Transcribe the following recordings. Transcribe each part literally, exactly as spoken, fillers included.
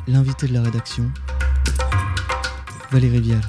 L'invité de la rédaction, Valérie Vial.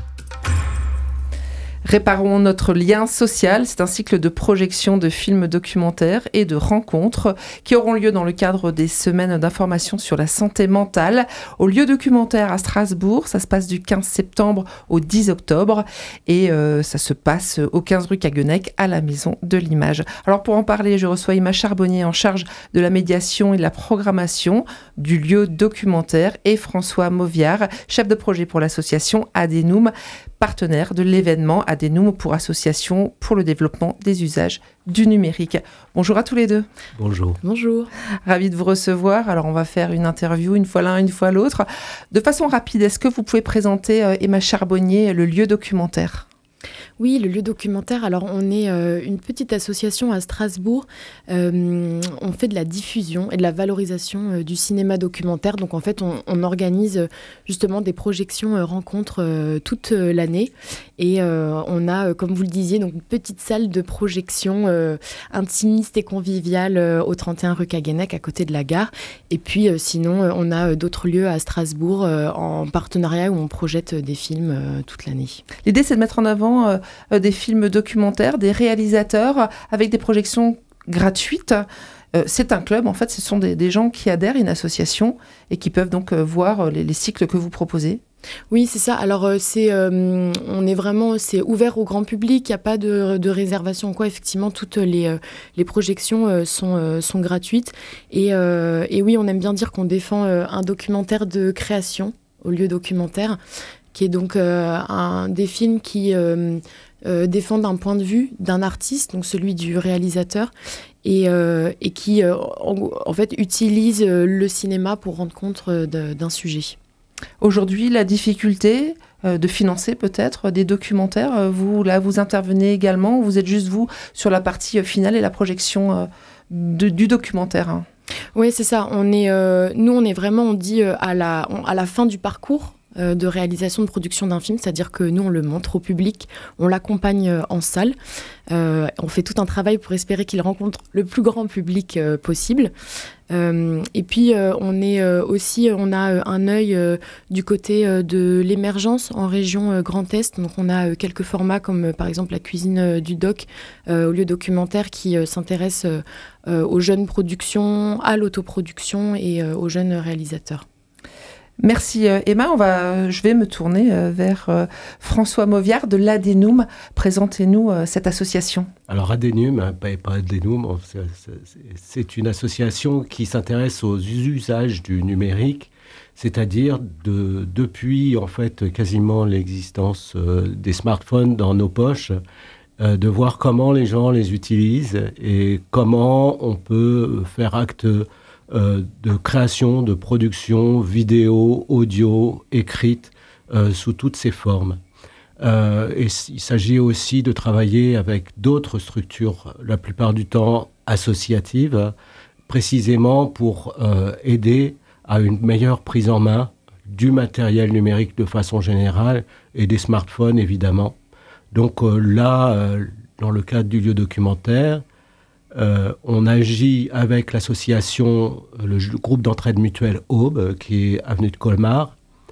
Réparons notre lien social, c'est un cycle de projection de films documentaires et de rencontres qui auront lieu dans le cadre des semaines d'information sur la santé mentale au lieu documentaire à Strasbourg. Ça se passe du quinze septembre au dix octobre et euh, ça se passe au quinze rue Caguenec à la Maison de l'Image. Alors pour en parler, je reçois Emma Charbonnier en charge de la médiation et de la programmation du lieu documentaire et François Mauviard, chef de projet pour l'association Adenum, partenaire de l'événement Adenum pour Association pour le développement des usages du numérique. Bonjour à tous les deux. Bonjour. Bonjour. Ravi de vous recevoir. Alors on va faire une interview une fois l'un, une fois l'autre. De façon rapide, est-ce que vous pouvez présenter, euh, Emma Charbonnier, le lieu documentaire ? Oui, le lieu documentaire, alors on est euh, une petite association à Strasbourg. Euh, on fait de la diffusion et de la valorisation euh, du cinéma documentaire. Donc en fait, on, on organise euh, justement des projections, euh, rencontres euh, toute euh, l'année. Et euh, on a, euh, comme vous le disiez, donc une petite salle de projection euh, intimiste et conviviale euh, au trente et un rue Caguenec, à côté de la gare. Et puis euh, sinon, euh, on a euh, d'autres lieux à Strasbourg euh, en partenariat où on projette euh, des films euh, toute l'année. L'idée, c'est de mettre en avant euh, euh, des films documentaires, des réalisateurs euh, avec des projections gratuites. Euh, c'est un club, en fait, ce sont des, des gens qui adhèrent à une association et qui peuvent donc euh, voir euh, les, les cycles que vous proposez. Oui, c'est ça. Alors, euh, c'est, euh, on est vraiment, c'est ouvert au grand public. Il n'y a pas de, de réservation. Quoi, effectivement, toutes les, euh, les projections euh, sont, euh, sont gratuites. Et, euh, et oui, on aime bien dire qu'on défend euh, un documentaire de création au lieu documentaire, qui est donc euh, un des films qui euh, euh, défendent un point de vue d'un artiste, donc celui du réalisateur, et, euh, et qui euh, en, en fait utilise euh, le cinéma pour rendre compte euh, de, d'un sujet. Aujourd'hui, la difficulté euh, de financer peut-être des documentaires, euh, vous là vous intervenez également, ou vous êtes juste vous sur la partie euh, finale et la projection euh, de, du documentaire, hein. Oui, c'est ça. On est, euh, nous, on est vraiment, on dit euh, à la, on, à la fin du parcours euh, de réalisation, de production d'un film, c'est-à-dire que nous, on le montre au public, on l'accompagne euh, en salle, euh, on fait tout un travail pour espérer qu'il rencontre le plus grand public euh, possible. Euh, et puis euh, on est euh, aussi, on a euh, un œil euh, du côté euh, de l'émergence en région euh, Grand Est. Donc on a euh, quelques formats comme euh, par exemple la cuisine euh, du doc euh, au lieu documentaire qui euh, s'intéresse euh, euh, aux jeunes productions, à l'autoproduction et euh, aux jeunes réalisateurs. Merci euh, Emma, on va, je vais me tourner euh, vers euh, François Mauviard de l'Adenum. Présentez-nous euh, cette association. Alors Adenum, hein, pas, pas Adenum, c'est, c'est, c'est une association qui s'intéresse aux usages du numérique, c'est-à-dire de, depuis en fait quasiment l'existence euh, des smartphones dans nos poches, euh, de voir comment les gens les utilisent et comment on peut faire acte Euh, de création, de production, vidéo, audio, écrite, euh, sous toutes ces formes. Euh, et il s'agit aussi de travailler avec d'autres structures, la plupart du temps associatives, précisément pour euh, aider à une meilleure prise en main du matériel numérique de façon générale et des smartphones évidemment. Donc euh, là, euh, dans le cadre du lieu documentaire, Euh, on agit avec l'association, le, le groupe d'entraide mutuelle Aube, qui est avenue de Colmar,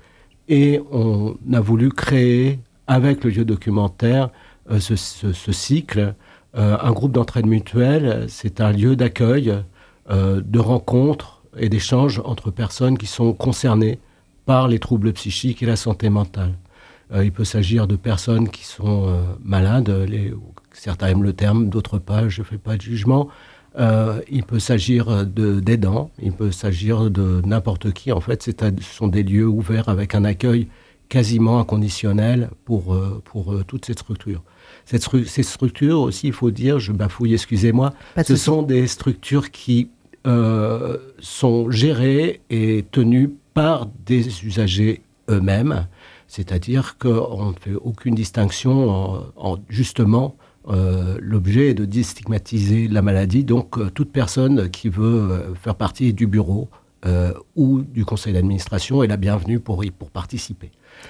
et on a voulu créer, avec le lieu documentaire, euh, ce, ce, ce cycle. Euh, un groupe d'entraide mutuelle, c'est un lieu d'accueil, euh, de rencontres et d'échanges entre personnes qui sont concernées par les troubles psychiques et la santé mentale. Euh, il peut s'agir de personnes qui sont euh, malades, les, certains aiment le terme, d'autres pas, je ne fais pas de jugement. Euh, il peut s'agir de, d'aidants, il peut s'agir de n'importe qui. En fait, c'est, ce sont des lieux ouverts avec un accueil quasiment inconditionnel pour, euh, pour euh, toute cette structure. Cette stru- ces structures aussi, il faut dire, je bafouille, excusez-moi, ce sont des structures qui euh, sont gérées et tenues par des usagers eux-mêmes. C'est-à-dire qu'on ne fait aucune distinction en, en justement, euh, l'objet est de déstigmatiser la maladie. Donc, euh, toute personne qui veut euh, faire partie du bureau euh, ou du conseil d'administration est la bienvenue pour, pour participer.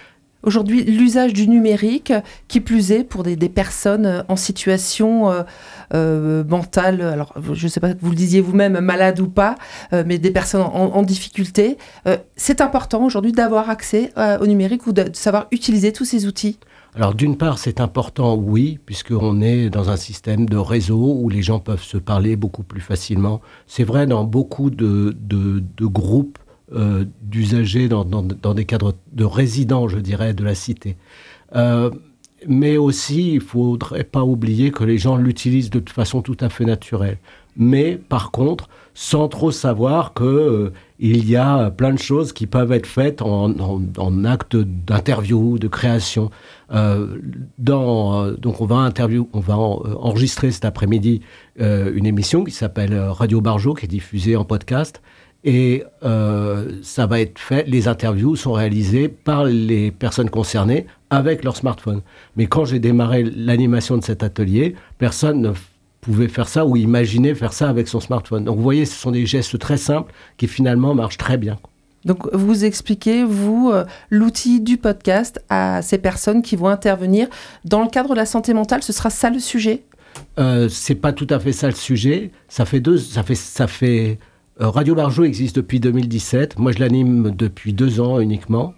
aujourd'hui l'usage du numérique, qui plus est pour des, des personnes en situation euh, euh, mentale, alors je ne sais pas, vous le disiez vous-même, malade ou pas, euh, mais des personnes en, en difficulté. Euh, c'est important aujourd'hui d'avoir accès euh, au numérique ou de, de savoir utiliser tous ces outils. Alors d'une part, c'est important, oui, puisqu'on est dans un système de réseau où les gens peuvent se parler beaucoup plus facilement. C'est vrai dans beaucoup de, de, de groupes euh, d'usagers, dans, dans, dans des cadres de résidents, je dirais, de la cité. Euh, mais aussi, il ne faudrait pas oublier que les gens l'utilisent de façon tout à fait naturelle. Mais par contre, sans trop savoir qu'il euh, y a plein de choses qui peuvent être faites en, en, en acte d'interview, de création. Euh, dans, euh, donc on va, interview, on va en, euh, enregistrer cet après-midi euh, une émission qui s'appelle Radio Barjo, qui est diffusée en podcast. Et euh, ça va être fait, les interviews sont réalisées par les personnes concernées avec leur smartphone. Mais quand j'ai démarré l'animation de cet atelier, personne ne pouvait faire ça ou imaginer faire ça avec son smartphone. Donc vous voyez, ce sont des gestes très simples qui finalement marchent très bien. Donc vous expliquez, vous, euh, l'outil du podcast à ces personnes qui vont intervenir. Dans le cadre de la santé mentale, ce sera ça le sujet ? euh, C'est pas tout à fait ça le sujet. Ça fait deux... Ça fait, ça fait, euh, Radio Barjo existe depuis deux mille dix-sept. Moi, je l'anime depuis deux ans uniquement.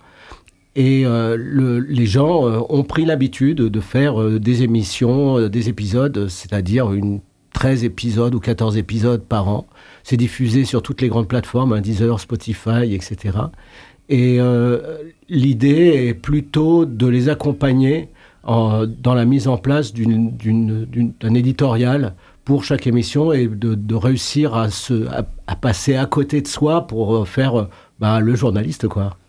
Et euh, le, les gens euh, ont pris l'habitude de faire euh, des émissions, euh, des épisodes, c'est-à-dire une treize épisodes ou quatorze épisodes par an. C'est diffusé sur toutes les grandes plateformes, hein, Deezer, Spotify, et cetera. Et euh, l'idée est plutôt de les accompagner en, dans la mise en place d'une, d'une, d'une, d'un éditorial pour chaque émission et de, de réussir à, se, à, à passer à côté de soi pour faire bah, le journaliste, quoi.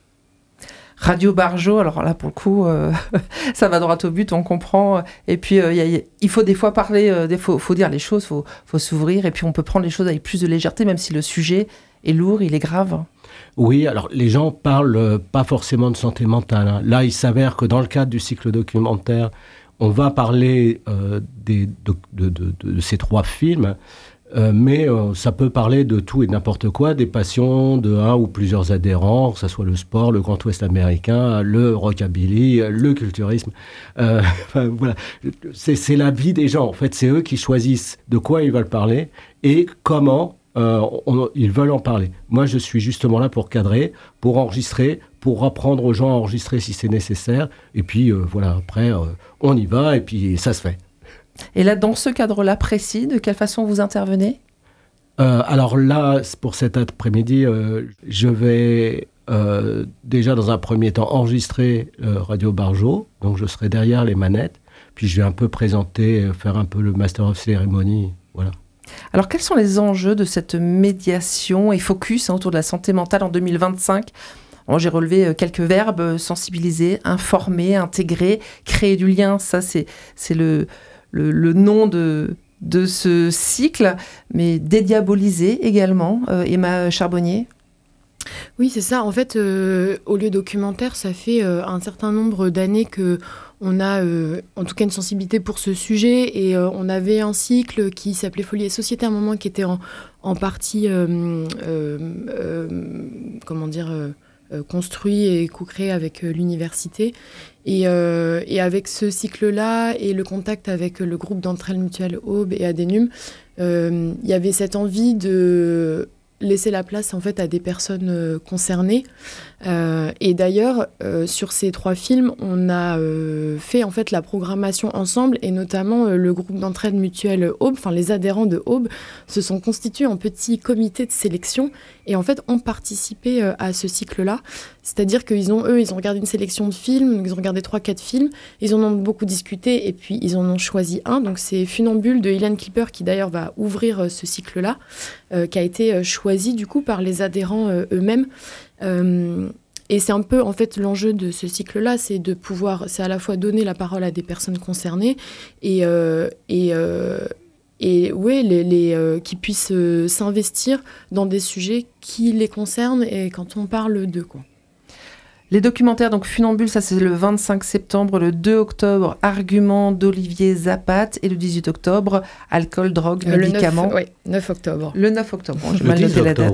Radio Barjo, alors là pour le coup, euh, ça va droit au but, on comprend. Et puis euh, y a, y a, il faut des fois parler, il euh, faut, faut dire les choses, il faut, faut s'ouvrir. Et puis on peut prendre les choses avec plus de légèreté, même si le sujet est lourd, il est grave. Oui, alors les gens parlent euh, pas forcément de santé mentale. Hein. Là, il s'avère que dans le cadre du cycle documentaire, on va parler euh, des, de, de, de, de ces trois films. Euh, mais euh, ça peut parler de tout et de n'importe quoi, des passions de un ou plusieurs adhérents, que ce soit le sport, le Grand Ouest américain, le rockabilly, le culturisme. Euh, enfin, voilà. c'est, c'est la vie des gens. En fait, c'est eux qui choisissent de quoi ils veulent parler et comment euh, on, ils veulent en parler. Moi, je suis justement là pour cadrer, pour enregistrer, pour apprendre aux gens à enregistrer si c'est nécessaire. Et puis, euh, voilà, après, euh, on y va et puis ça se fait. Et là, dans ce cadre-là précis, de quelle façon vous intervenez ? euh, Alors là, pour cet après-midi, euh, je vais euh, déjà dans un premier temps enregistrer euh, Radio Barjo. Donc je serai derrière les manettes. Puis je vais un peu présenter, faire un peu le Master of Ceremony. Voilà. Alors quels sont les enjeux de cette médiation et focus hein, autour de la santé mentale en deux mille vingt-cinq ? Bon, j'ai relevé quelques verbes, sensibiliser, informer, intégrer, créer du lien. Ça, c'est, c'est le... Le, le nom de, de ce cycle, mais dédiaboliser également. Euh, Emma Charbonnier ? Oui, c'est ça. En fait, euh, au lieu documentaire, ça fait euh, un certain nombre d'années qu'on a, euh, en tout cas, une sensibilité pour ce sujet. Et euh, on avait un cycle qui s'appelait Folie et Société à un moment, qui était en, en partie, euh, euh, euh, comment dire... Euh, Euh, construit et co-créé avec euh, l'université. Et, euh, et avec ce cycle-là et le contact avec le groupe d'entraide mutuelle Aube et Adenum, il euh, y avait cette envie de laisser la place en fait à des personnes euh, concernées. Euh, et d'ailleurs, euh, sur ces trois films, on a euh, fait en fait la programmation ensemble, et notamment euh, le groupe d'entraide mutuelle Aube, enfin les adhérents de Aube, se sont constitués en petits comités de sélection et en fait ont participé euh, à ce cycle-là. C'est-à-dire qu'ils ont, eux, ils ont regardé une sélection de films, donc ils ont regardé trois quatre films, ils en ont beaucoup discuté et puis ils en ont choisi un. Donc c'est Funambule de Ilan Clipper qui d'ailleurs va ouvrir euh, ce cycle-là, euh, qui a été euh, choisi du coup par les adhérents euh, eux-mêmes. Euh, et c'est un peu, en fait, l'enjeu de ce cycle-là, c'est de pouvoir, c'est à la fois donner la parole à des personnes concernées et, euh, et, euh, et ouais, les, les, euh, qui puissent euh, s'investir dans des sujets qui les concernent et quand on parle d'eux, quoi. Les documentaires, donc Funambule, ça c'est le vingt-cinq septembre, le deux octobre, Argument d'Olivier Zapat, et le dix-huit octobre, Alcool, drogue, euh, médicaments. Oui, neuf octobre. Le neuf octobre, bon, je le mal noté la date.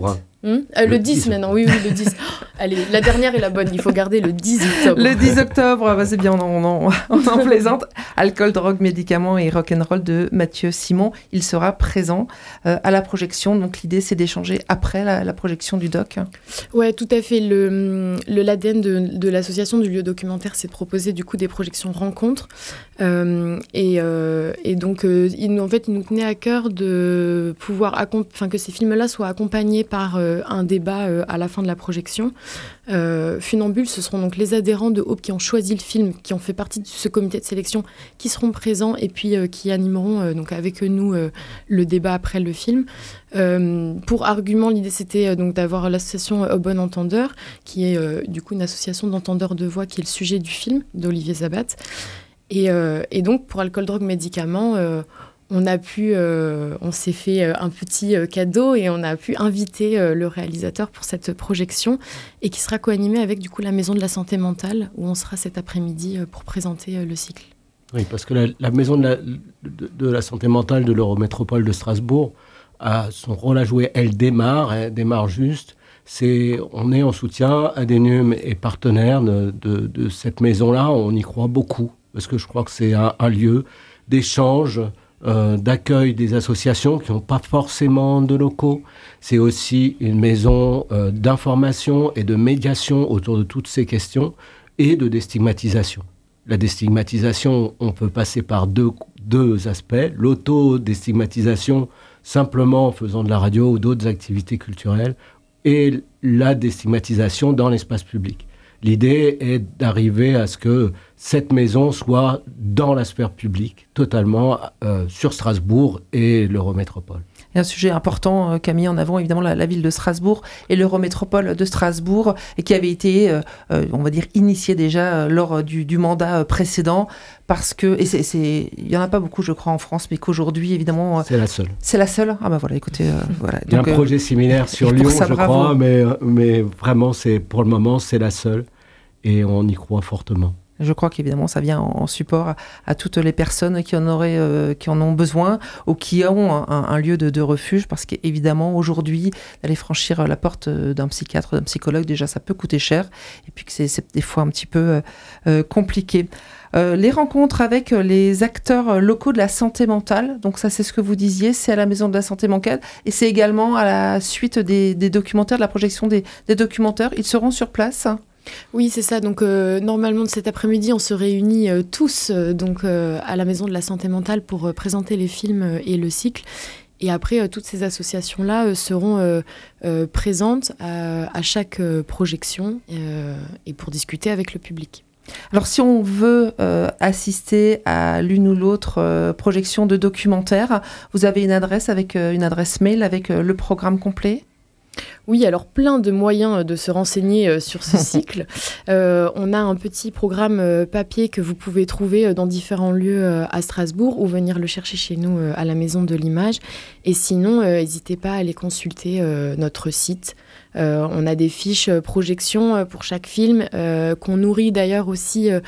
Hum euh, le, le dix, dix maintenant, oui, oui, le dix. Allez, la dernière est la bonne, il faut garder le dix octobre. Le dix octobre, bah c'est bien, on en, on en plaisante. Alcool, drogue, médicaments et rock'n'roll de Mathieu Simon. Il sera présent euh, à la projection. Donc l'idée, c'est d'échanger après la, la projection du doc. Ouais, tout à fait. Le, le l'A D N de, de l'association du lieu documentaire, c'est de proposer du coup des projections rencontres. Euh, et, euh, et donc, euh, il, en fait, il nous tenait à cœur de pouvoir, enfin, que ces films-là soient accompagnés par euh, un débat euh, à la fin de la projection. Euh, Funambule, ce seront donc les adhérents de Aube qui ont choisi le film, qui ont fait partie de ce comité de sélection, qui seront présents et puis euh, qui animeront euh, donc avec nous euh, le débat après le film. Euh, pour argument, l'idée c'était euh, donc d'avoir l'association Au Bon Entendeur, qui est euh, du coup une association d'entendeurs de voix, qui est le sujet du film d'Olivier Zabat. Et, euh, et donc pour Alcool, Drogue, Médicaments, euh, on a pu, euh, on s'est fait un petit cadeau et on a pu inviter euh, le réalisateur pour cette projection et qui sera co-animée avec du coup la Maison de la Santé Mentale où on sera cet après-midi euh, pour présenter euh, le cycle. Oui, parce que la, la Maison de la, de, de la Santé Mentale de l'Eurométropole de Strasbourg a son rôle à jouer. Elle démarre, elle démarre juste. C'est, on est en soutien, Adenium est partenaire de, de, de cette maison-là. On y croit beaucoup parce que je crois que c'est un, un lieu d'échange, Euh, d'accueil des associations qui n'ont pas forcément de locaux. C'est aussi une maison euh, d'information et de médiation autour de toutes ces questions et de déstigmatisation. La déstigmatisation, on peut passer par deux, deux aspects. L'auto-déstigmatisation, simplement en faisant de la radio ou d'autres activités culturelles, et la déstigmatisation dans l'espace public. L'idée est d'arriver à ce que cette maison soit dans la sphère publique, totalement euh, sur Strasbourg et l'Eurométropole. Et un sujet important euh, qu'a mis en avant évidemment la, la ville de Strasbourg et l'Eurométropole de Strasbourg, et qui avait été, euh, euh, on va dire, initié déjà euh, lors du, du mandat précédent, parce que, et c'est, c'est, il n'y en a pas beaucoup je crois en France, mais qu'aujourd'hui évidemment... Euh, c'est la seule. C'est la seule. Ah bah voilà, écoutez, euh, voilà. Il y a Donc, un projet euh, similaire sur Lyon, ça, je bravo. crois, mais, mais vraiment, c'est, pour le moment, c'est la seule, et on y croit fortement. Je crois qu'évidemment, ça vient en support à, à toutes les personnes qui en, auraient, euh, qui en ont besoin ou qui ont un, un lieu de, de refuge, parce qu'évidemment, aujourd'hui, d'aller franchir la porte d'un psychiatre, d'un psychologue, déjà, ça peut coûter cher, et puis que c'est, c'est des fois un petit peu euh, compliqué. Euh, les rencontres avec les acteurs locaux de la santé mentale, donc ça c'est ce que vous disiez, c'est à la Maison de la Santé Mentale, et c'est également à la suite des, des documentaires, de la projection des, des documentaires. Ils seront sur place ? Oui, c'est ça. Donc, euh, normalement, cet après-midi, on se réunit euh, tous euh, donc, euh, à la Maison de la Santé Mentale pour euh, présenter les films euh, et le cycle. Et après, euh, toutes ces associations-là euh, seront euh, euh, présentes à, à chaque euh, projection euh, et pour discuter avec le public. Alors, si on veut euh, assister à l'une ou l'autre euh, projection de documentaire, vous avez une adresse, avec, euh, une adresse mail avec euh, le programme complet ? Oui, alors plein de moyens de se renseigner euh, sur ce cycle. Euh, on a un petit programme euh, papier que vous pouvez trouver euh, dans différents lieux euh, à Strasbourg ou venir le chercher chez nous euh, à la Maison de l'Image. Et sinon, euh, n'hésitez pas à aller consulter euh, notre site. Euh, on a des fiches euh, projections euh, pour chaque film euh, qu'on nourrit d'ailleurs aussi euh,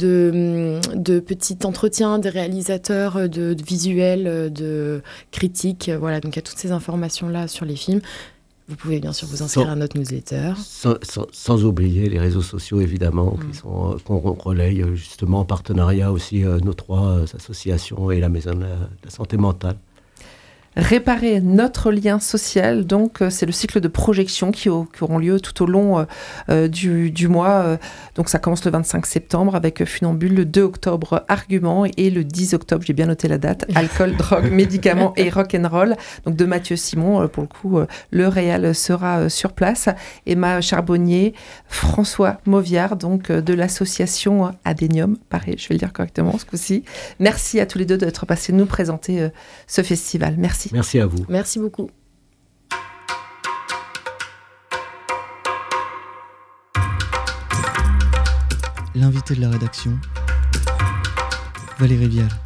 de, de petits entretiens des réalisateurs, de, de visuels, de critiques. Euh, voilà, donc il y a toutes ces informations-là sur les films. Vous pouvez bien sûr vous inscrire sans, à notre newsletter. Sans, sans, sans oublier les réseaux sociaux, évidemment, mmh. qui sont, euh, qu'on relaye justement en partenariat aussi euh, nos trois euh, associations et la Maison de la, de la Santé Mentale. Réparer notre lien social, donc euh, c'est le cycle de projection qui, au, qui auront lieu tout au long euh, euh, du, du mois. Euh, donc ça commence le vingt-cinq septembre avec Funambule, le deux octobre Argument et le dix octobre, j'ai bien noté la date, Alcool, drogue, médicaments et rock'n'roll. Donc de Mathieu Simon, euh, pour le coup, euh, le réal sera euh, sur place. Emma Charbonnier, François Mauviard, donc euh, de l'association Adenium, pareil, je vais le dire correctement ce coup-ci. Merci à tous les deux d'être passés nous présenter euh, ce festival. Merci. Merci à vous. Merci beaucoup. L'invité de la rédaction, Valérie Vial.